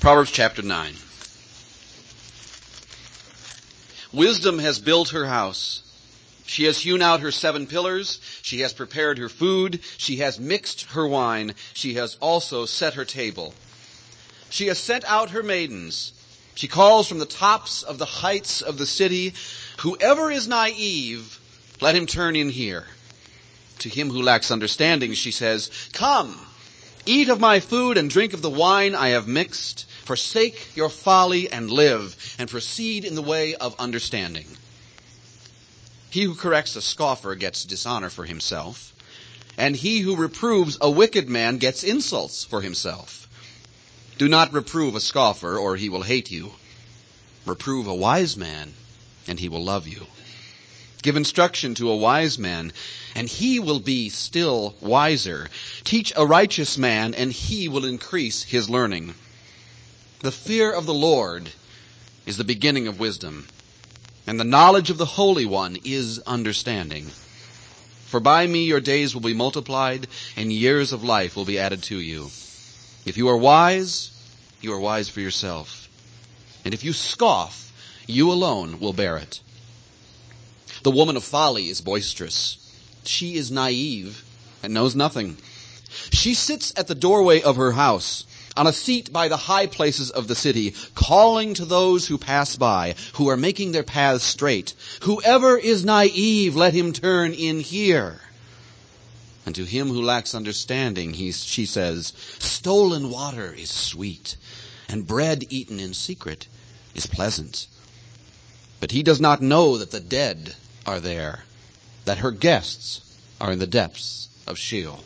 Proverbs chapter 9. Wisdom has built her house. She has hewn out her 7 pillars. She has prepared her food. She has mixed her wine. She has also set her table. She has sent out her maidens. She calls from the tops of the heights of the city, "Whoever is naive, let him turn in here." To him who lacks understanding, she says, "Come, eat of my food and drink of the wine I have mixed. Forsake your folly and live, and proceed in the way of understanding." He who corrects a scoffer gets dishonor for himself, and he who reproves a wicked man gets insults for himself. Do not reprove a scoffer, or he will hate you. Reprove a wise man, and he will love you. Give instruction to a wise man, and he will be still wiser. Teach a righteous man, and he will increase his learning. The fear of the Lord is the beginning of wisdom, and the knowledge of the Holy One is understanding. For by me your days will be multiplied, and years of life will be added to you. If you are wise for yourself. And if you scoff, you alone will bear it. The woman of folly is boisterous. She is naive and knows nothing. She sits at the doorway of her house, on a seat by the high places of the city, calling to those who pass by, who are making their paths straight. "Whoever is naive, let him turn in here." And to him who lacks understanding, she says, "Stolen water is sweet, and bread eaten in secret is pleasant." But he does not know that the dead are there, that her guests are in the depths of Sheol.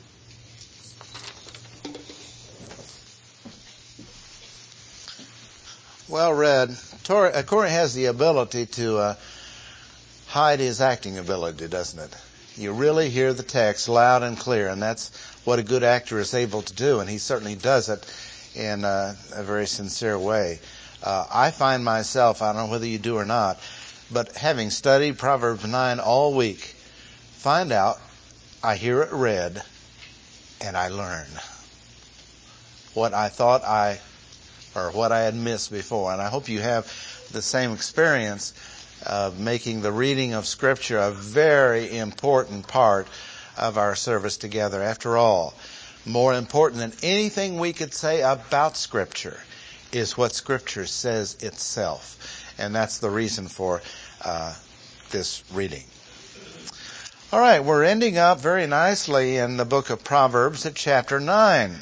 Well read. Corey has the ability to hide his acting ability, doesn't it? You really hear the text loud and clear, and that's what a good actor is able to do, and he certainly does it in a very sincere way. I find myself, I don't know whether you do or not, but having studied Proverbs 9 all week, find out I hear it read and I learn what I thought what I had missed before. And I hope you have the same experience of making the reading of Scripture a very important part of our service together. After all, more important than anything we could say about Scripture is what Scripture says itself. And that's the reason for this reading. All right, we're ending up very nicely in the book of Proverbs at chapter 9.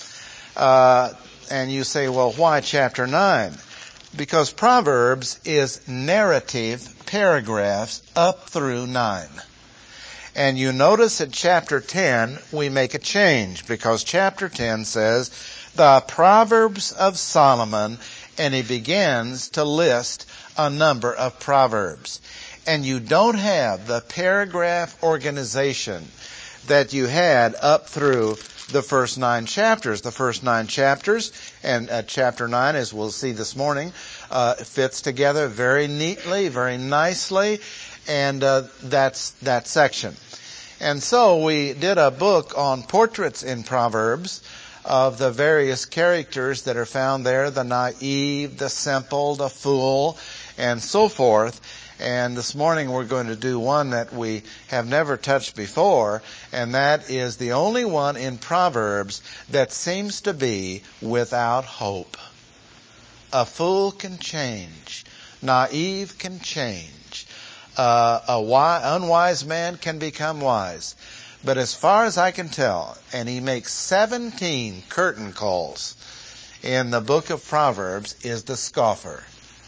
And you say, well, why chapter 9? Because Proverbs is narrative paragraphs up through 9. And you notice at chapter 10, we make a change, because chapter 10 says, the Proverbs of Solomon, and he begins to list a number of proverbs. And you don't have the paragraph organization that you had up through the first 9 chapters. The first 9 chapters, and chapter 9, as we'll see this morning, fits together very neatly, very nicely, and that's that section. And so we did a book on portraits in Proverbs of the various characters that are found there, the naive, the simple, the fool, and so forth. And this morning we're going to do one that we have never touched before, and that is the only one in Proverbs that seems to be without hope. A fool can change. Naive can change. Unwise man can become wise. But as far as I can tell, and he makes 17 curtain calls in the book of Proverbs, is the scoffer.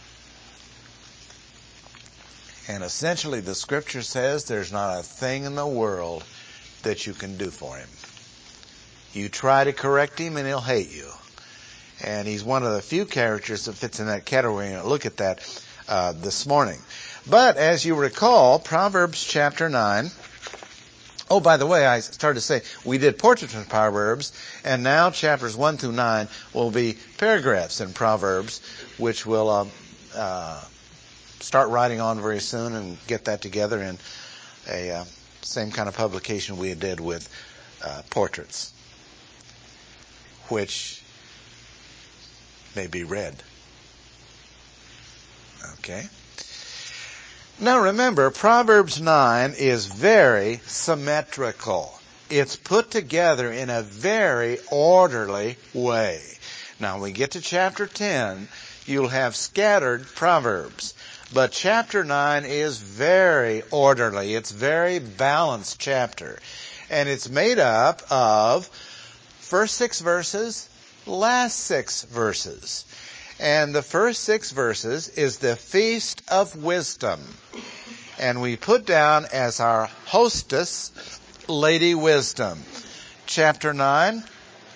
And essentially the Scripture says there's not a thing in the world that you can do for him. You try to correct him and he'll hate you. And he's one of the few characters that fits in that category. And we'll look at that this morning. But as you recall, Proverbs chapter 9. Oh, by the way, I started to say we did portraits in Proverbs, and now chapters 1 through 9 will be paragraphs in Proverbs, which will start writing on very soon and get that together in a same kind of publication we did with portraits, which may be read. Okay. Now remember, Proverbs 9 is very symmetrical. It's put together in a very orderly way. Now when we get to chapter 10, you'll have scattered Proverbs. But chapter 9 is very orderly. It's a very balanced chapter. And it's made up of first 6 verses, last 6 verses. And the first 6 verses is the Feast of Wisdom. And we put down as our hostess, Lady Wisdom. Chapter 9,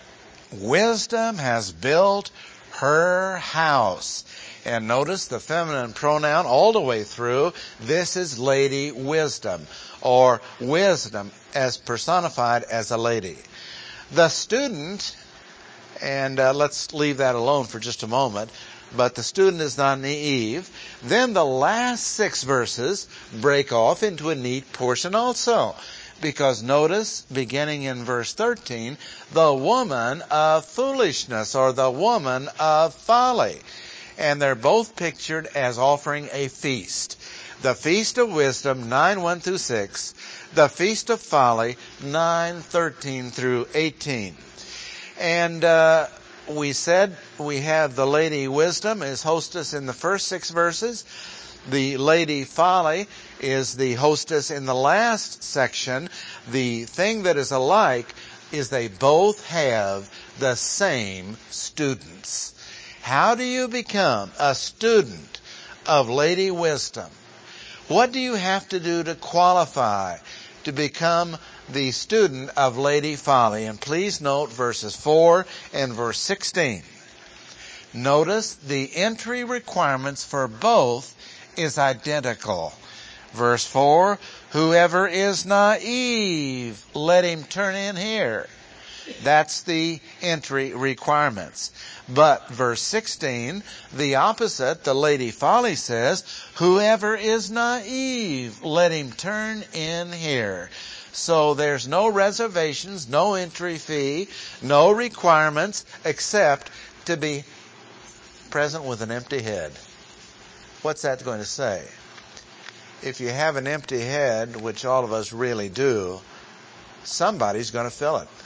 Wisdom has built her house. And notice the feminine pronoun all the way through. This is Lady Wisdom, or wisdom as personified as a lady. The student, and let's leave that alone for just a moment, but the student is not naive. Then the last 6 verses break off into a neat portion also. Because notice, beginning in verse 13, the woman of foolishness, or the woman of folly. And they're both pictured as offering a feast. The Feast of Wisdom, 9:1 through 6. The Feast of Folly, 9:13 through 18. And we said we have the Lady Wisdom as hostess in the first 6 verses. The Lady Folly is the hostess in the last section. The thing that is alike is they both have the same students. How do you become a student of Lady Wisdom? What do you have to do to qualify to become the student of Lady Folly? And please note verses 4 and verse 16. Notice the entry requirements for both is identical. Verse 4, whoever is naive, let him turn in here. That's the entry requirements. But verse 16, the opposite, the Lady Folly says, whoever is naive, let him turn in here. So there's no reservations, no entry fee, no requirements, except to be present with an empty head. What's that going to say? If you have an empty head, which all of us really do, somebody's going to fill it.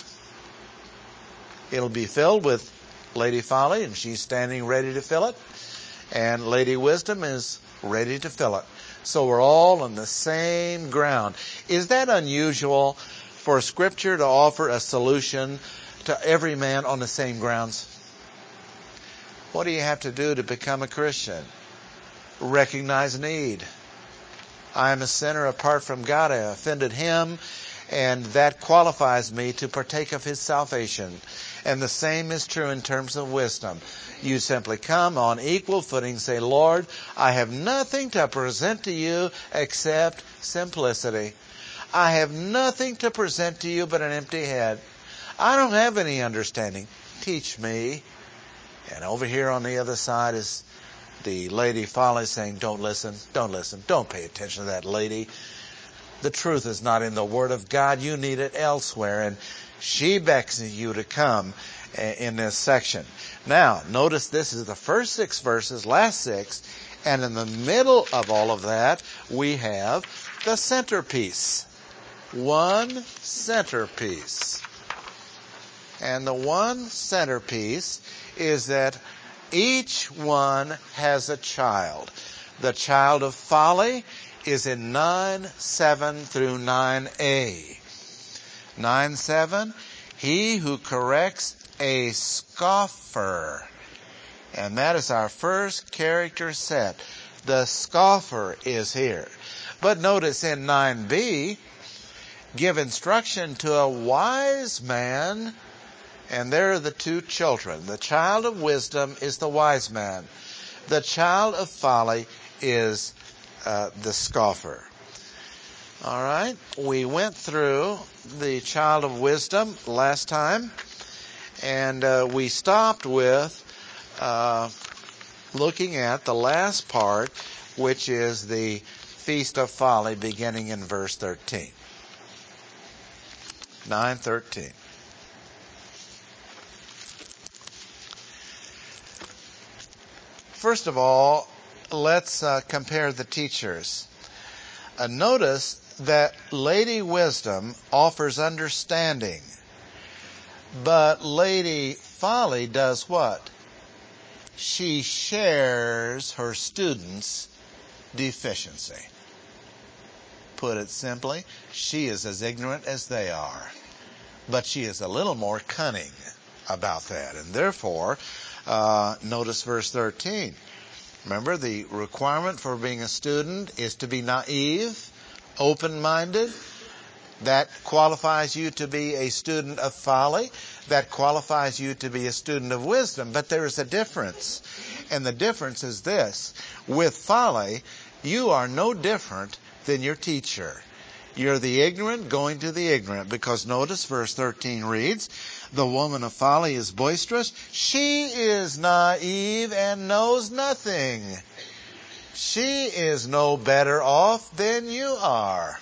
It'll be filled with Lady Folly, and she's standing ready to fill it. And Lady Wisdom is ready to fill it. So we're all on the same ground. Is that unusual for Scripture to offer a solution to every man on the same grounds? What do you have to do to become a Christian? Recognize need. I am a sinner apart from God. I offended Him, and that qualifies me to partake of His salvation. And the same is true in terms of wisdom. You simply come on equal footing, say, Lord, I have nothing to present to you except simplicity. I have nothing to present to you but an empty head. I don't have any understanding. Teach me. And over here on the other side is the Lady Folly saying, don't listen, don't pay attention to that lady. The truth is not in the Word of God. You need it elsewhere. And she beckons you to come in this section. Now, notice this is the first 6 verses, last 6, and in the middle of all of that, we have the centerpiece. One centerpiece. And the one centerpiece is that each one has a child. The child of folly is in 9:7 through 9a. 9:7, he who corrects a scoffer. And that is our first character set. The scoffer is here. But notice in 9b, give instruction to a wise man. And there are the 2 children. The child of wisdom is the wise man. The child of folly is the scoffer. All right. We went through the child of wisdom last time. And we stopped with looking at the last part, which is the Feast of Folly, beginning in verse 13. 9:13. First of all, let's compare the teachers. Notice that Lady Wisdom offers understanding, but Lady Folly does what? She shares her students' deficiency. Put it simply, she is as ignorant as they are, but she is a little more cunning about that. And therefore, notice verse 13. Remember, the requirement for being a student is to be naive, open-minded. That qualifies you to be a student of folly. That qualifies you to be a student of wisdom. But there is a difference. And the difference is this. With folly, you are no different than your teacher. You're the ignorant going to the ignorant. Because notice verse 13 reads, the woman of folly is boisterous. She is naive and knows nothing. She is no better off than you are.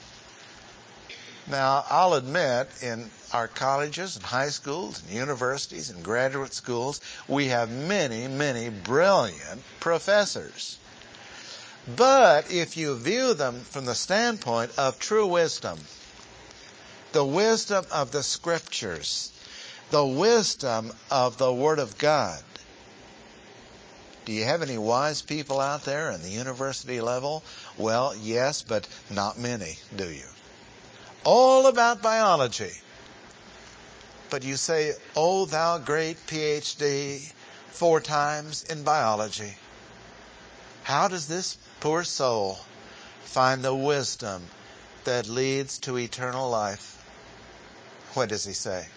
Now, I'll admit, in our colleges and high schools and universities and graduate schools, we have many, many brilliant professors. But if you view them from the standpoint of true wisdom, the wisdom of the Scriptures, the wisdom of the Word of God, do you have any wise people out there in the university level? Well, yes, but not many, do you? All about biology. But you say, oh, thou great PhD, 4 times in biology. How does this poor soul find the wisdom that leads to eternal life? What does he say?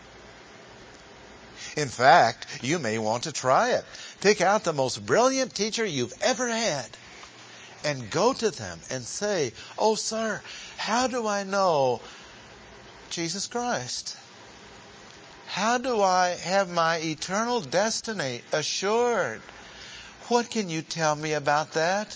In fact, you may want to try it. Pick out the most brilliant teacher you've ever had and go to them and say, oh, sir, how do I know Jesus Christ? How do I have my eternal destiny assured? What can you tell me about that?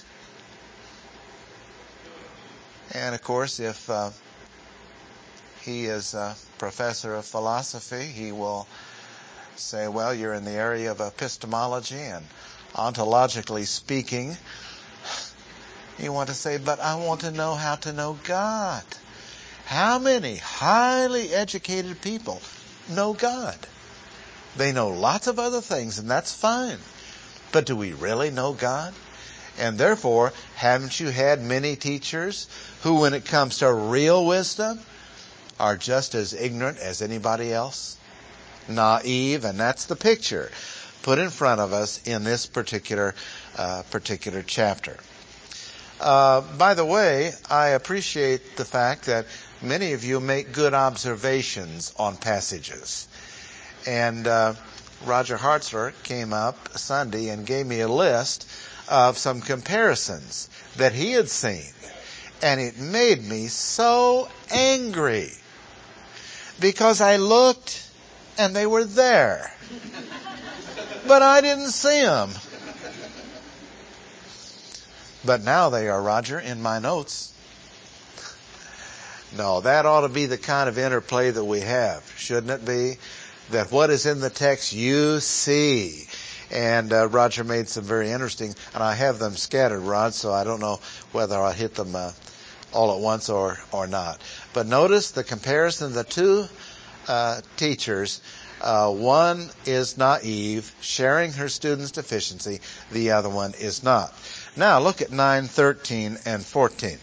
And of course, if he is a professor of philosophy, he will say, well, you're in the area of epistemology, and ontologically speaking, you want to say, but I want to know how to know God. How many highly educated people know God? They know lots of other things, and that's fine. But do we really know God? And therefore, haven't you had many teachers who, when it comes to real wisdom, are just as ignorant as anybody else? Naive, and that's the picture put in front of us in this particular chapter. By the way, I appreciate the fact that many of you make good observations on passages. And Roger Hartzler came up Sunday and gave me a list of some comparisons that he had seen. And it made me so angry because I looked and they were there. But I didn't see them. But now they are, Roger, in my notes. No, that ought to be the kind of interplay that we have, shouldn't it be? That what is in the text you see. And Roger made some very interesting, and I have them scattered, Rod, so I don't know whether I'll hit them all at once or not. But notice the comparison of the two teachers. One is naive, sharing her students' deficiency. The other one is not. Now look at 9:13 and 14.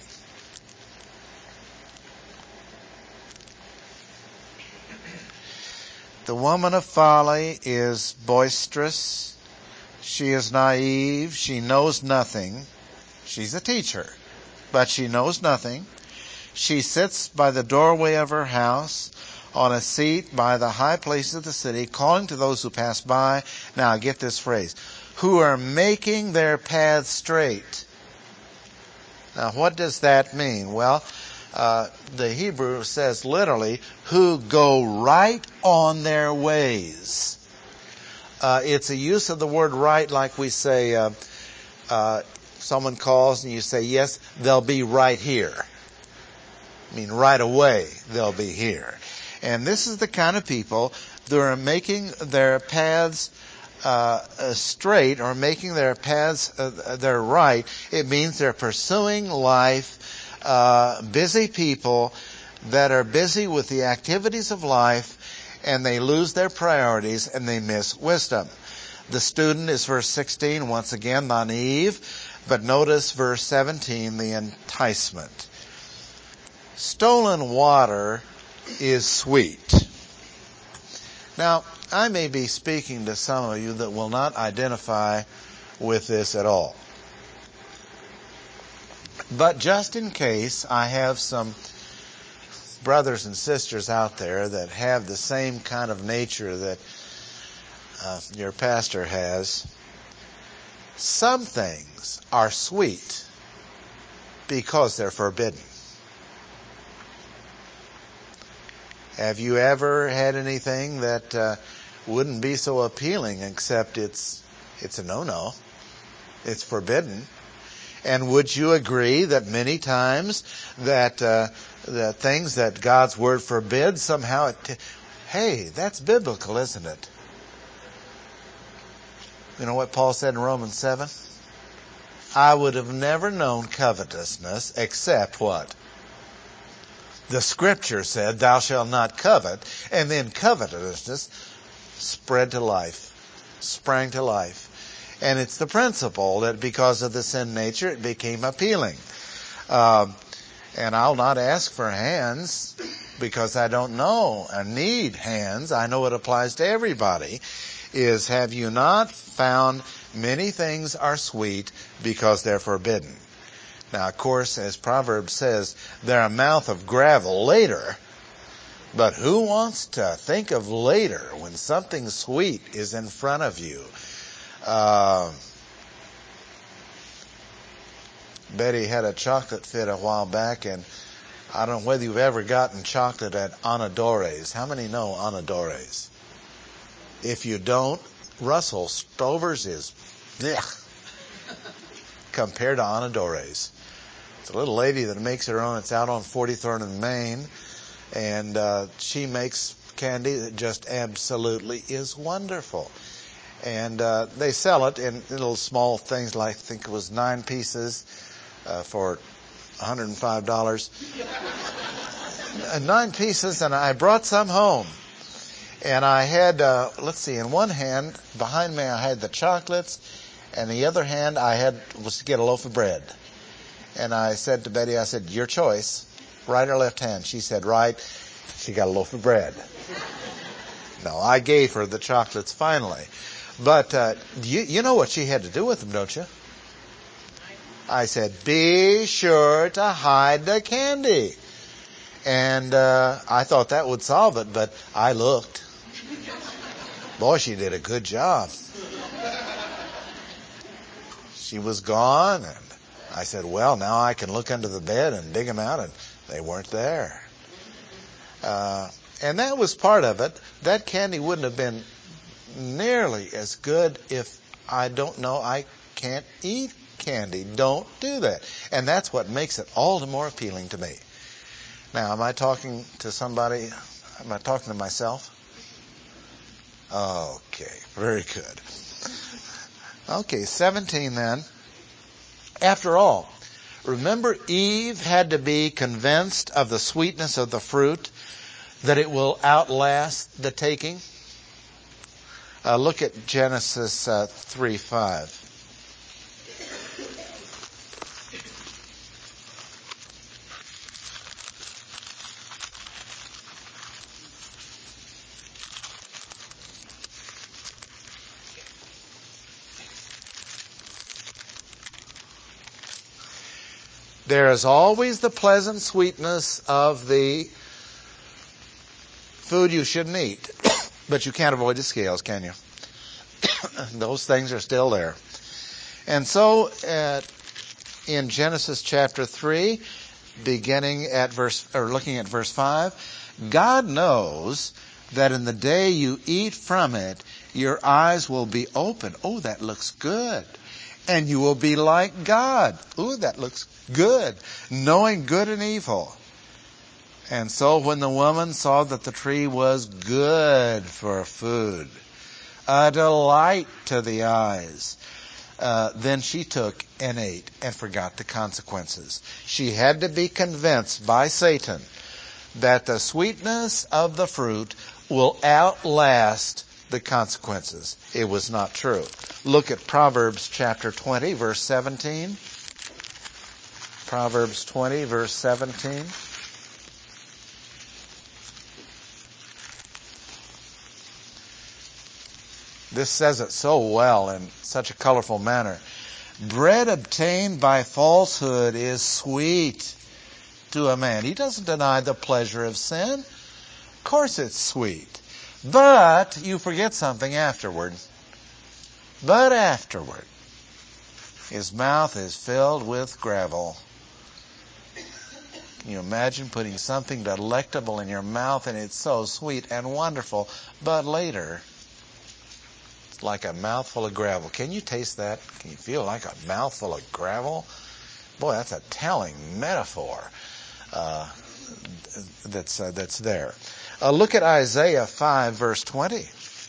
The woman of folly is boisterous. She is naive. She knows nothing. She's a teacher, but she knows nothing. She sits by the doorway of her house, on a seat by the high places of the city, calling to those who pass by. Now get this phrase, who are making their paths straight. Now what does that mean? Well, the Hebrew says literally, who go right on their ways. It's a use of the word right like we say, someone calls and you say, yes, they'll be right here. I mean, right away, they'll be here. And this is the kind of people that are making their paths straight or making their paths they're right, it means they're pursuing life. Busy people that are busy with the activities of life, and they lose their priorities and they miss wisdom. The student is verse 16, once again naive, but notice verse 17, the enticement. Stolen water is sweet. Now, I may be speaking to some of you that will not identify with this at all. But just in case, I have some brothers and sisters out there that have the same kind of nature that your pastor has. Some things are sweet because they're forbidden. Have you ever had anything that wouldn't be so appealing except it's a no-no? It's forbidden. And would you agree that many times that the things that God's Word forbids somehow, hey, that's biblical, isn't it? You know what Paul said in Romans 7? I would have never known covetousness except what? The Scripture said, thou shalt not covet, and then covetousness sprang to life. And it's the principle that because of the sin nature, it became appealing. And I'll not ask for hands because I don't know. I need hands. I know it applies to everybody. Is have you not found many things are sweet because they're forbidden? Now, of course, as Proverbs says, they're a mouth of gravel later. But who wants to think of later when something sweet is in front of you? Betty had a chocolate fit a while back, and I don't know whether you've ever gotten chocolate at Anadores. How many know Anadores? If you don't, Russell Stover's is compared to Anadores. It's a little lady that makes her own. It's out on 43rd and Main, and she makes candy that just absolutely is wonderful. And they sell it in little small things, like I think it was 9 pieces for $105. 9 pieces, and I brought some home. And I had, in one hand, behind me I had the chocolates, and the other hand was to get a loaf of bread. And I said to Betty, I said, your choice, right or left hand? She said, right. She got a loaf of bread. No, I gave her the chocolates finally. But you know what she had to do with them, don't you? I said, be sure to hide the candy. And I thought that would solve it, but I looked. Boy, she did a good job. She was gone, and I said, well, now I can look under the bed and dig them out, and they weren't there. And that was part of it. That candy wouldn't have been nearly as good if I can't eat candy. Don't do that. And that's what makes it all the more appealing to me. Now, am I talking to somebody? Am I talking to myself? Okay, very good. Okay, 17 then. After all, remember Eve had to be convinced of the sweetness of the fruit, that it will outlast the taking. Look at Genesis 3:5. There is always the pleasant sweetness of the food you shouldn't eat. But you can't avoid the scales, can you? Those things are still there. And so in Genesis chapter 3, looking at verse 5, God knows that in the day you eat from it, your eyes will be open. Oh, that looks good. And you will be like God. Oh, that looks good. Knowing good and evil. And so when the woman saw that the tree was good for food. a delight to the eyes. Then she took and ate and forgot the consequences. She had to be convinced by Satan that the sweetness of the fruit will outlast the consequences. It was not true. Look at Proverbs chapter 20, verse 17. Proverbs 20, verse 17. This says it so well in such a colorful manner. Bread obtained by falsehood is sweet to a man. He doesn't deny the pleasure of sin. Of course it's sweet. But you forget something afterward. But afterward, his mouth is filled with gravel. Can you imagine putting something delectable in your mouth and it's so sweet and wonderful, but later it's like a mouthful of gravel. Can you taste that? Can you feel like a mouthful of gravel? Boy, that's a telling metaphor that's there. Look at Isaiah 5, verse 20.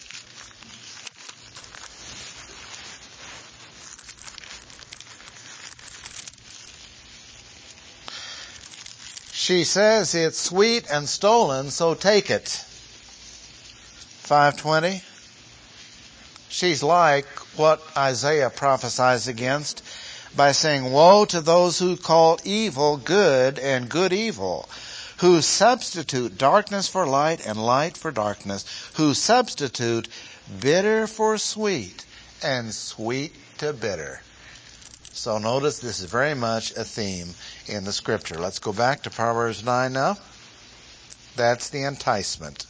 She says it's sweet and stolen, so take it. 5:20. She's like what Isaiah prophesies against by saying, woe to those who call evil good and good evil, who substitute darkness for light and light for darkness, who substitute bitter for sweet and sweet to bitter. So notice this is very much a theme in the Scripture. Let's go back to Proverbs 9 now. That's the enticement.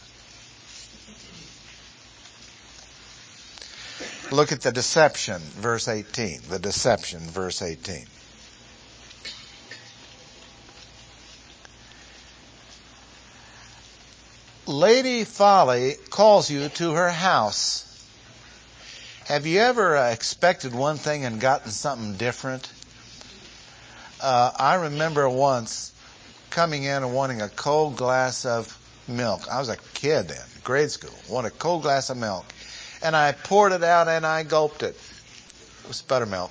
Look at the deception, verse 18. The deception, verse 18. Lady Folly calls you to her house. Have you ever expected one thing and gotten something different? I remember once coming in and wanting a cold glass of milk. I was a kid then, grade school. Wanted a cold glass of milk. And I poured it out and I gulped it. It was buttermilk.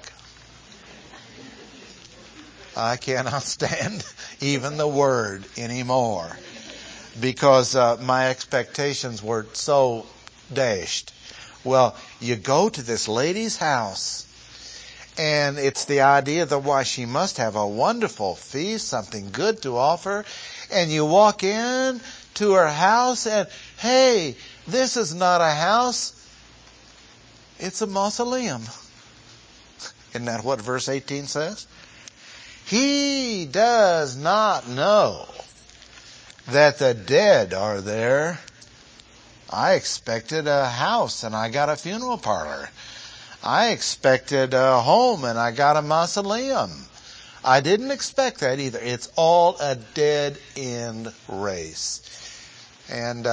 I cannot stand even the word anymore because my expectations were so dashed. Well, you go to this lady's house, and it's the idea that why she must have a wonderful feast, something good to offer, and you walk in to her house, and hey, this is not a house, it's a mausoleum. Isn't that what verse 18 says? He does not know that the dead are there. I expected a house and I got a funeral parlor. I expected a home and I got a mausoleum. I didn't expect that either. It's all a dead end race. And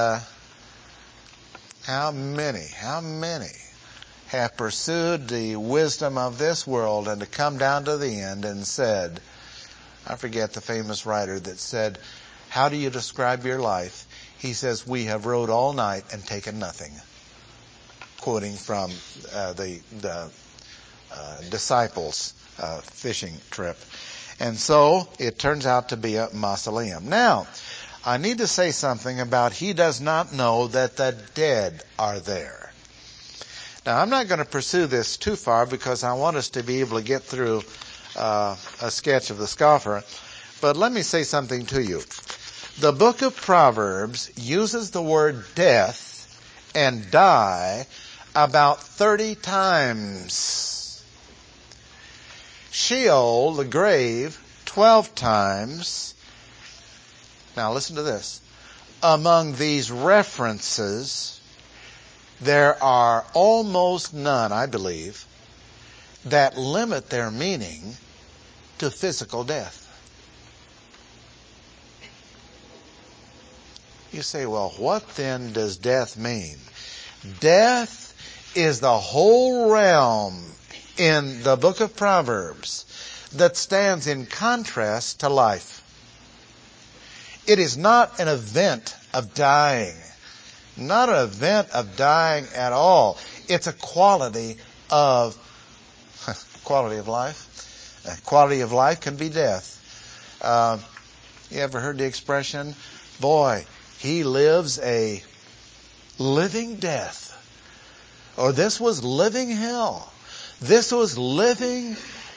how many have pursued the wisdom of this world and to come down to the end and said, I forget the famous writer that said, how do you describe your life? He says, we have rode all night and taken nothing. Quoting from the disciples' fishing trip. And so it turns out to be a mausoleum. Now, I need to say something about he does not know that the dead are there. Now, I'm not going to pursue this too far because I want us to be able to get through a sketch of the scoffer. But let me say something to you. The book of Proverbs uses the word death and die about 30 times. Sheol, the grave, 12 times. Now listen to this. Among these references, there are almost none, I believe, that limit their meaning to physical death. You say, well, what then does death mean? Death is the whole realm in the book of Proverbs that stands in contrast to life. It is not an event of dying. Not an event of dying at all. It's a quality of life. Quality of life can be death. You ever heard the expression, boy, he lives a living death? Or this was living hell. This was living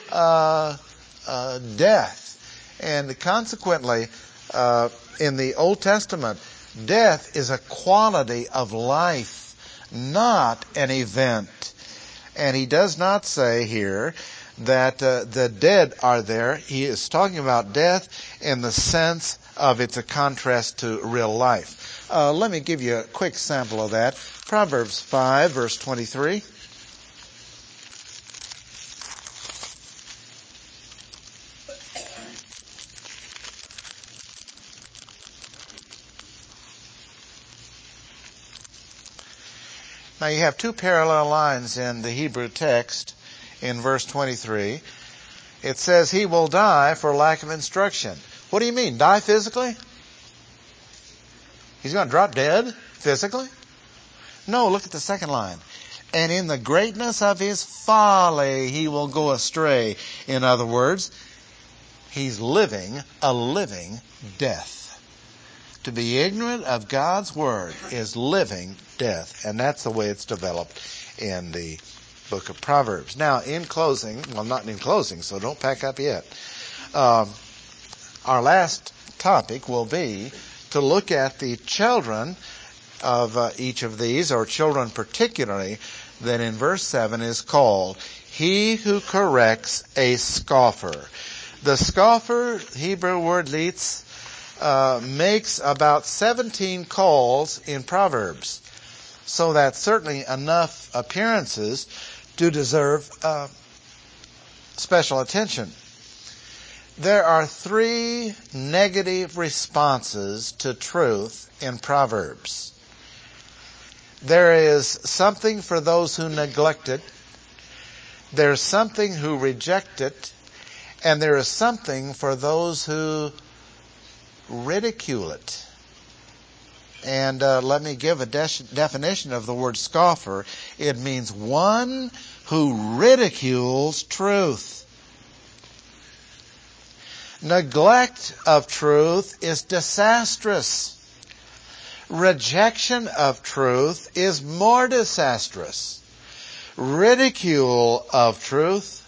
death. And consequently, in the Old Testament, death is a quality of life, not an event. And he does not say here that the dead are there. He is talking about death in the sense of it's a contrast to real life. Let me give you a quick sample of that. Proverbs 5, verse 23. Now you have two parallel lines in the Hebrew text in verse 23. It says, he will die for lack of instruction. What do you mean? Die physically? He's going to drop dead physically? No, look at the second line. And in the greatness of his folly he will go astray. In other words, he's living a living death. To be ignorant of God's Word is living death. And that's the way it's developed in the book of Proverbs. Now, in closing, well, not in closing, so don't pack up yet. Our last topic will be to look at the children of each of these, or children particularly, that in verse 7 is called, he who corrects a scoffer. The scoffer, Hebrew word litz, makes about 17 calls in Proverbs. So that's certainly enough appearances to deserve special attention. There are 3 negative responses to truth in Proverbs. There is something for those who neglect it. There's something who reject it. And there is something for those who ridicule it. And let me give a definition of the word scoffer. It means one who ridicules truth. Neglect of truth is disastrous. Rejection of truth is more disastrous. Ridicule of truth,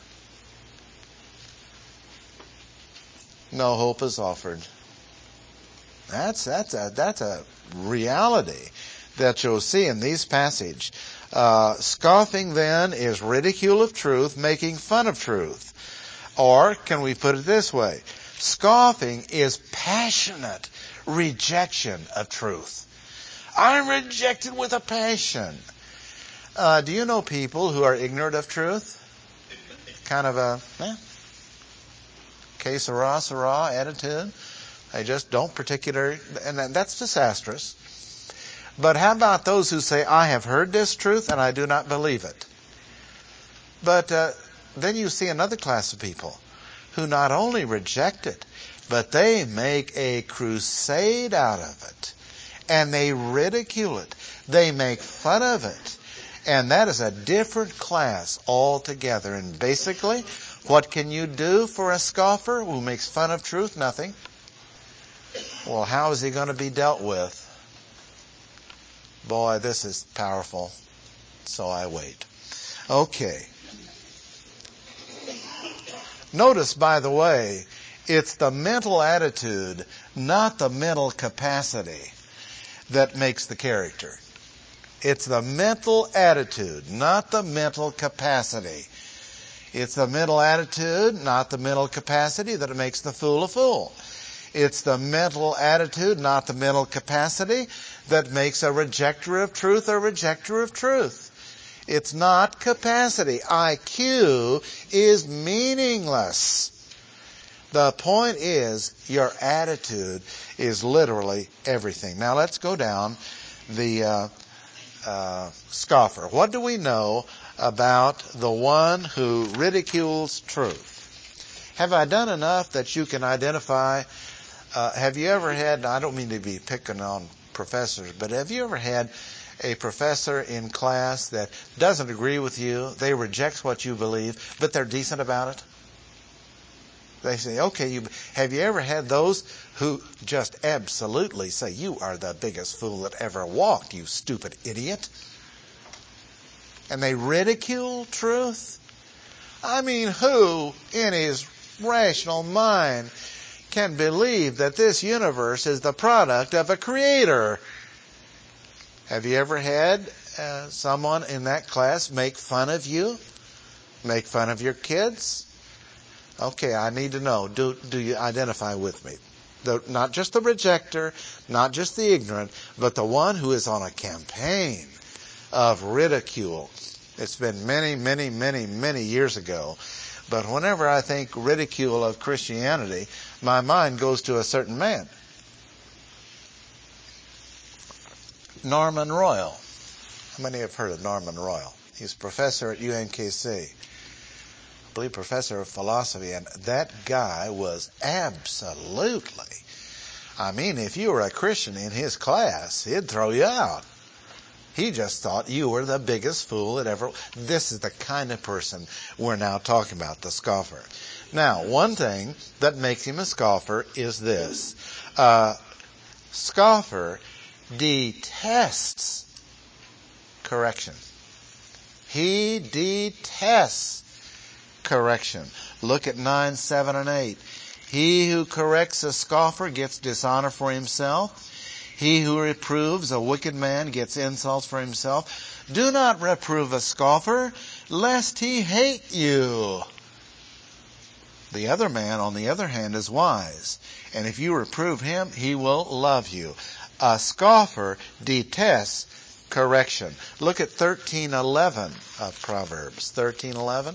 no hope is offered. That's a reality that you'll see in these passages. Scoffing then is ridicule of truth, making fun of truth. Or can we put it this way? Scoffing is passionate rejection of truth. I'm rejected with a passion. Do you know people who are ignorant of truth? Kind of a que sera attitude. They just don't particularly, and that's disastrous. But how about those who say, I have heard this truth and I do not believe it? But then you see another class of people who not only reject it, but they make a crusade out of it. And they ridicule it. They make fun of it. And that is a different class altogether. And basically, what can you do for a scoffer who makes fun of truth? Nothing. Well, how is he going to be dealt with? Boy, this is powerful. So I wait. Okay. Notice, by the way, it's the mental attitude, not the mental capacity, that makes the character. It's the mental attitude, not the mental capacity. It's the mental attitude, not the mental capacity, that makes the fool a fool. It's the mental attitude, not the mental capacity, that makes a rejecter of truth a rejecter of truth. It's not capacity. IQ is meaningless. The point is, your attitude is literally everything. Now let's go down the scoffer. What do we know about the one who ridicules truth? Have I done enough that you can identify? Have you ever had, I don't mean to be picking on professors, but have you ever had a professor in class that doesn't agree with you, they reject what you believe, but they're decent about it? They say, okay, have you ever had those who just absolutely say, you are the biggest fool that ever walked, you stupid idiot? And they ridicule truth? I mean, who in his rational mind can believe that this universe is the product of a creator? Have you ever had someone in that class make fun of you? Make fun of your kids? Okay, I need to know, do you identify with me? Not just the rejecter, not just the ignorant, but the one who is on a campaign of ridicule. It's been many, many, many, many years ago. But whenever I think ridicule of Christianity, my mind goes to a certain man. Norman Royal. How many have heard of Norman Royal? He's a professor at UMKC. I believe professor of philosophy. And that guy was absolutely, I mean, if you were a Christian in his class, he'd throw you out. He just thought you were the biggest fool that ever. This is the kind of person we're now talking about, the scoffer. Now, one thing that makes him a scoffer is this. Scoffer detests correction. He detests correction. Look at 9, 7, and 8. He who corrects a scoffer gets dishonor for himself. He who reproves a wicked man gets insults for himself. Do not reprove a scoffer, lest he hate you. The other man, on the other hand, is wise. And if you reprove him, he will love you. A scoffer detests correction. Look at 13:11 of Proverbs. 13:11.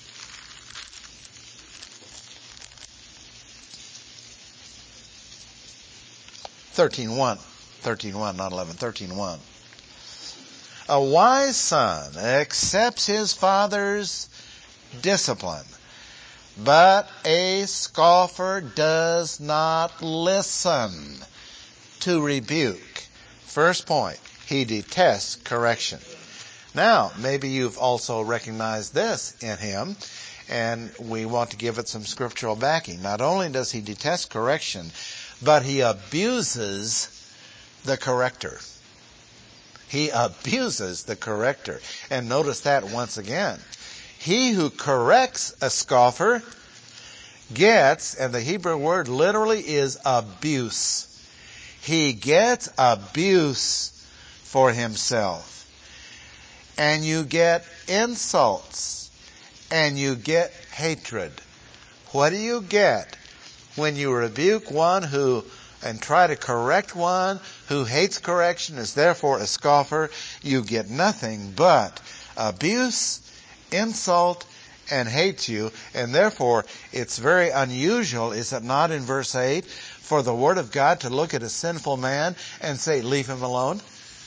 13:1, not 11, 13:1. A wise son accepts his father's discipline, but a scoffer does not listen to rebuke. First point, he detests correction. Now, maybe you've also recognized this in him, and we want to give it some scriptural backing. Not only does he detest correction, but he abuses the corrector. He abuses the corrector. And notice that once again. He who corrects a scoffer gets, and the Hebrew word literally is abuse. He gets abuse for himself. And you get insults. And you get hatred. What do you get when you rebuke one and try to correct one who hates correction, is therefore a scoffer? You get nothing but abuse, insult, and hates you. And therefore, it's very unusual, is it not, in verse 8, for the Word of God to look at a sinful man and say, leave him alone?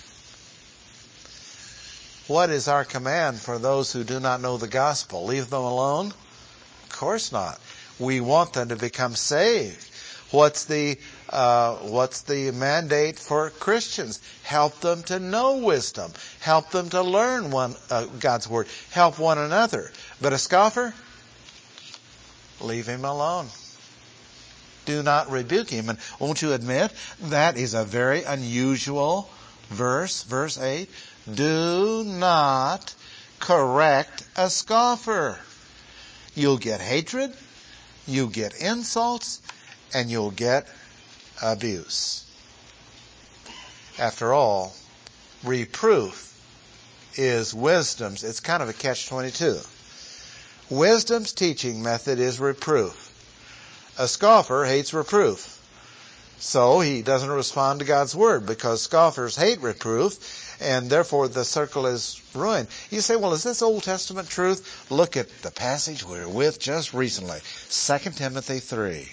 What is our command for those who do not know the gospel? Leave them alone? Of course not. We want them to become saved. What's the mandate for Christians? Help them to know wisdom. Help them to learn God's Word. Help one another. But a scoffer? Leave him alone. Do not rebuke him. And won't you admit that is a very unusual verse, verse 8. Do not correct a scoffer. You'll get hatred, you get insults, and you'll get abuse. After all, reproof is wisdom's. It's kind of a catch-22. Wisdom's teaching method is reproof. A scoffer hates reproof. So he doesn't respond to God's Word because scoffers hate reproof, and therefore the circle is ruined. You say, well, is this Old Testament truth? Look at the passage we were with just recently, 2 Timothy 3.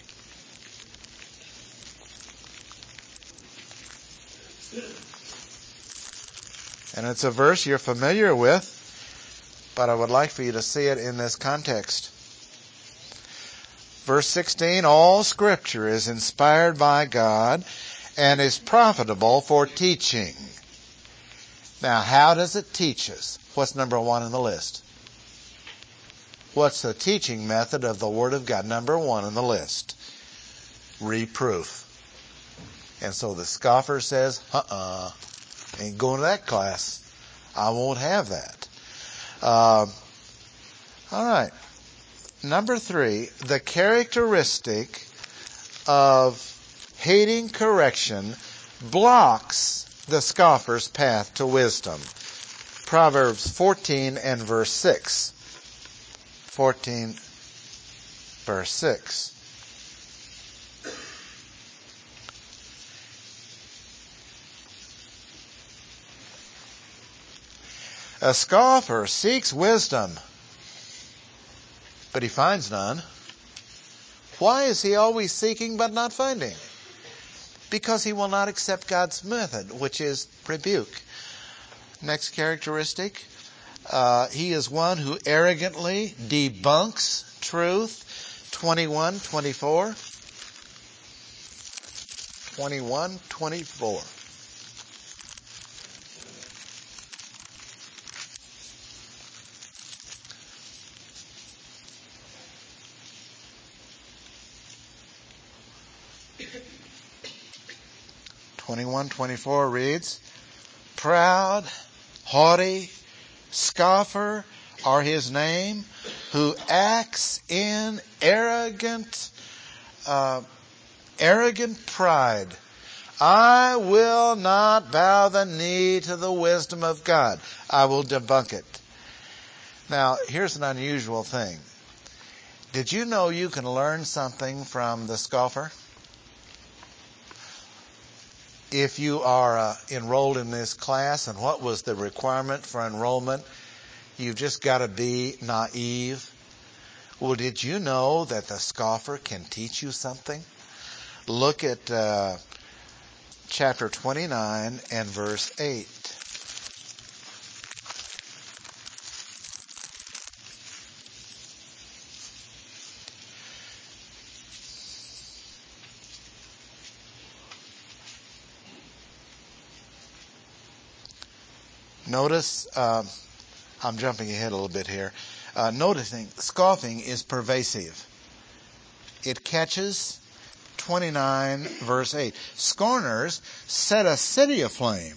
And it's a verse you're familiar with, but I would like for you to see it in this context. Verse 16, all Scripture is inspired by God and is profitable for teaching Now, how does it teach us? What's number one on the list? What's the teaching method of the Word of God? Number one on the list. Reproof. And so the scoffer says, ain't going to that class. I won't have that. All right. Number 3, the characteristic of hating correction blocks the scoffer's path to wisdom. Proverbs 14 and verse 6. 14 verse 6. A scoffer seeks wisdom, but he finds none. Why is he always seeking but not finding? Because he will not accept God's method, which is rebuke. Next characteristic, he is one who arrogantly debunks truth. 21:24. 21:24. Reads, proud, haughty, scoffer are his name, who acts in arrogant pride. I will not bow the knee to the wisdom of God. I will debunk it. Now, here's an unusual thing. Did you know you can learn something from the scoffer? If you are enrolled in this class, and what was the requirement for enrollment? You've just got to be naive. Well, did you know that the scoffer can teach you something? Look at chapter 29 and verse 8. Notice, I'm jumping ahead a little bit here. Noticing, scoffing is pervasive. It catches. 29 verse 8. Scorners set a city aflame.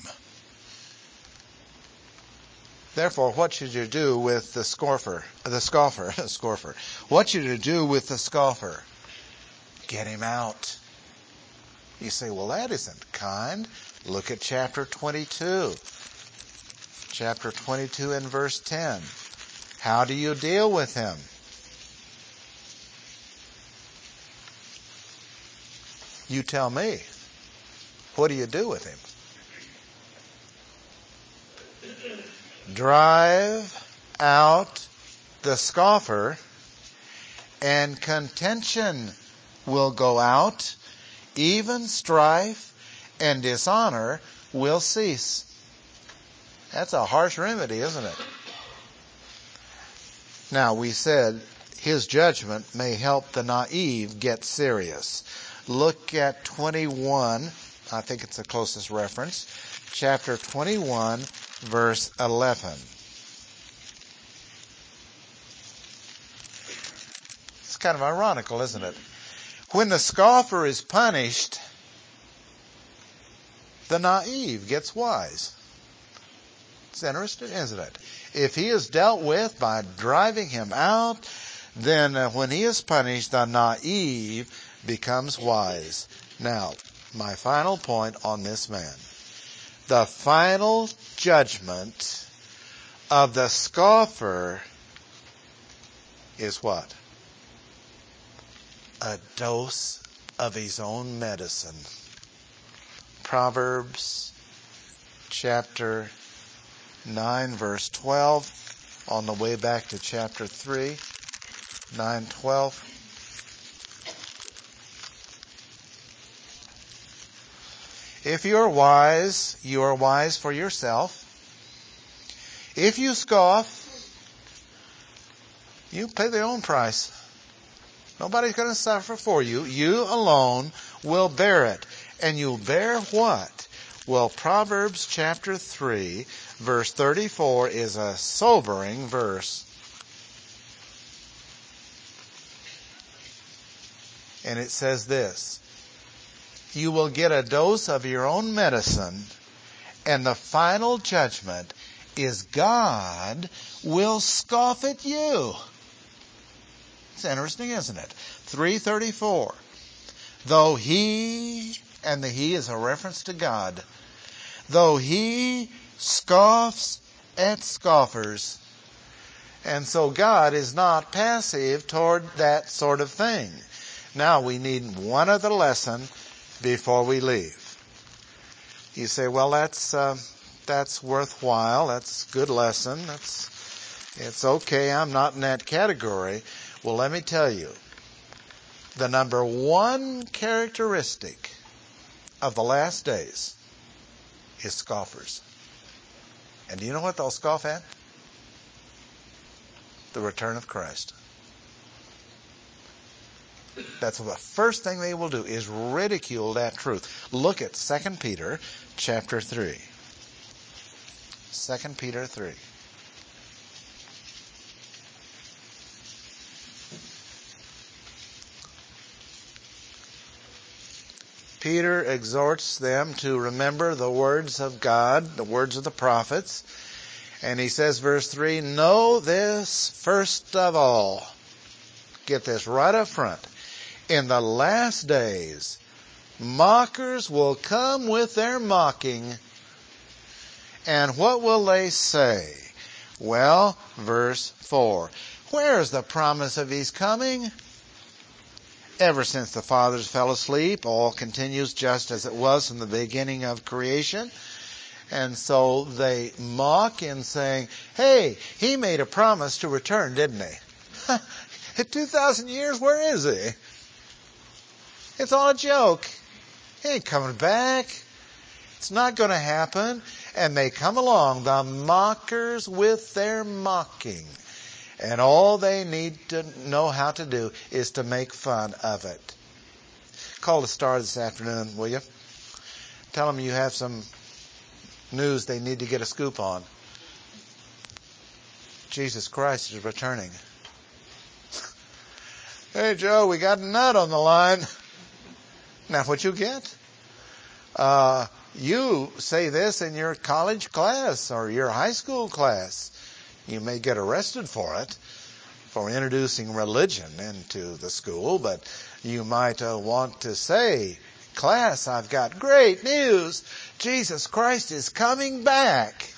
Therefore, what should you do with the scoffer? What should you do with the scoffer? Get him out. You say, well, that isn't kind. Look at chapter 22. Chapter 22 and verse 10. How do you deal with him? You tell me. What do you do with him? Drive out the scoffer, and contention will go out. Even strife and dishonor will cease. That's a harsh remedy, isn't it? Now, we said his judgment may help the naive get serious. Look at 21. I think it's the closest reference. Chapter 21, verse 11. It's kind of ironical, isn't it? When the scoffer is punished, the naive gets wise. It's interesting, isn't it? If he is dealt with by driving him out, then when he is punished, the naive becomes wise. Now, my final point on this man. The final judgment of the scoffer is what? A dose of his own medicine. Proverbs chapter 9 verse 12, on the way back to chapter 3, 9:12. If you are wise for yourself. If you scoff, you pay the own price. Nobody's going to suffer for you. You alone will bear it. And you'll bear what? Well, Proverbs chapter 3, verse 34 is a sobering verse. And it says this: you will get a dose of your own medicine, and the final judgment is God will scoff at you. It's interesting, isn't it? 3:34. Though he, and the he is a reference to God, though he scoffs at scoffers. And so God is not passive toward that sort of thing. Now we need one other lesson before we leave. You say, well, that's worthwhile. That's a good lesson. It's okay. I'm not in that category. Well, let me tell you, the number one characteristic of the last days is scoffers. And do you know what they'll scoff at? The return of Christ. That's the first thing they will do, is ridicule that truth. Look at 2 Peter chapter 3. 2 Peter 3. Peter exhorts them to remember the words of God, the words of the prophets. And he says, verse 3, know this first of all. Get this right up front. In the last days, mockers will come with their mocking. And what will they say? Well, verse 4. Where is the promise of his coming? Ever since the fathers fell asleep, all continues just as it was from the beginning of creation. And so they mock in saying, hey, he made a promise to return, didn't he? 2,000 years, where is he? It's all a joke. He ain't coming back. It's not going to happen. And they come along, the mockers with their mocking. And all they need to know how to do is to make fun of it. Call the Star this afternoon, will you? Tell them you have some news they need to get a scoop on. Jesus Christ is returning. Hey, Joe, we got a nut on the line. Now, what you get? You say this in your college class or your high school class. You may get arrested for it, for introducing religion into the school, but you might want to say, class, I've got great news. Jesus Christ is coming back.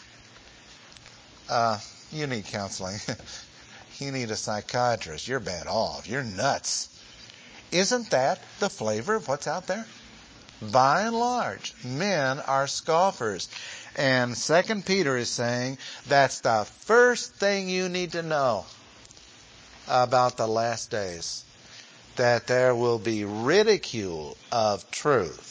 You need counseling. You need a psychiatrist. You're bad off. You're nuts. Isn't that the flavor of what's out there? By and large, men are scoffers. And 2 Peter is saying that's the first thing you need to know about the last days. That there will be ridicule of truth.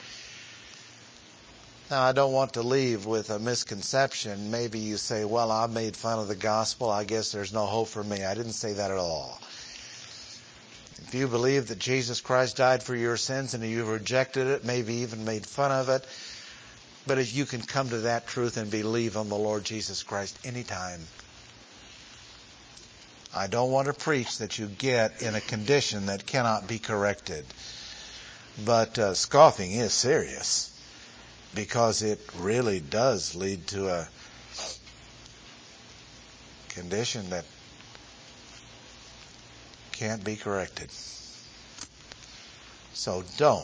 Now, I don't want to leave with a misconception. Maybe you say, well, I made fun of the gospel. I guess there's no hope for me. I didn't say that at all. If you believe that Jesus Christ died for your sins and you rejected it, maybe even made fun of it, but if you can come to that truth and believe on the Lord Jesus Christ anytime. I don't want to preach that you get in a condition that cannot be corrected. But scoffing is serious, because it really does lead to a condition that can't be corrected. So don't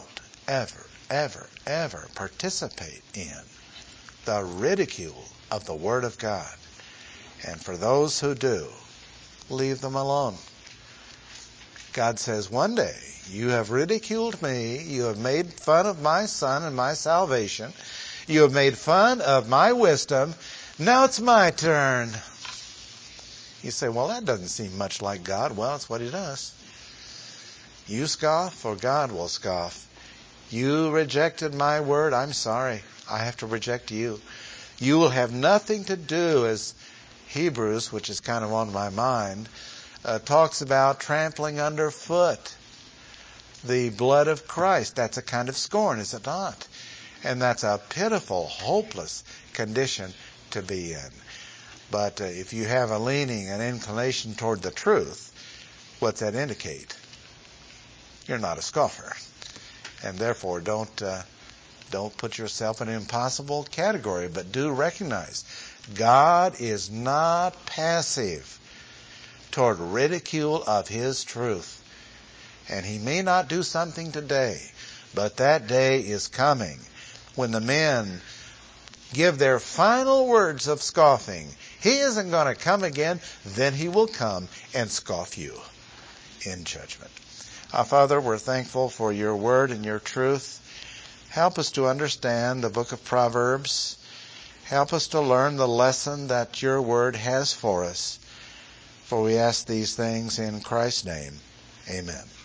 ever participate in the ridicule of the Word of God. And for those who do, leave them alone. God says, one day, you have ridiculed me, you have made fun of my Son and my salvation, you have made fun of my wisdom, now it's my turn. You say, well, that doesn't seem much like God. Well, it's what He does. You scoff, or God will scoff. You rejected my word, I'm sorry. I have to reject you. You will have nothing to do, as Hebrews, which is kind of on my mind, talks about trampling underfoot the blood of Christ. That's a kind of scorn, is it not? And that's a pitiful, hopeless condition to be in. But if you have a leaning, an inclination toward the truth, what's that indicate? You're not a scoffer. And therefore, don't put yourself in an impossible category, but do recognize God is not passive toward ridicule of His truth. And He may not do something today, but that day is coming when the men give their final words of scoffing. He isn't going to come again. Then He will come and scoff you in judgment. Father, we're thankful for Your word and Your truth. Help us to understand the book of Proverbs. Help us to learn the lesson that Your word has for us. For we ask these things in Christ's name. Amen.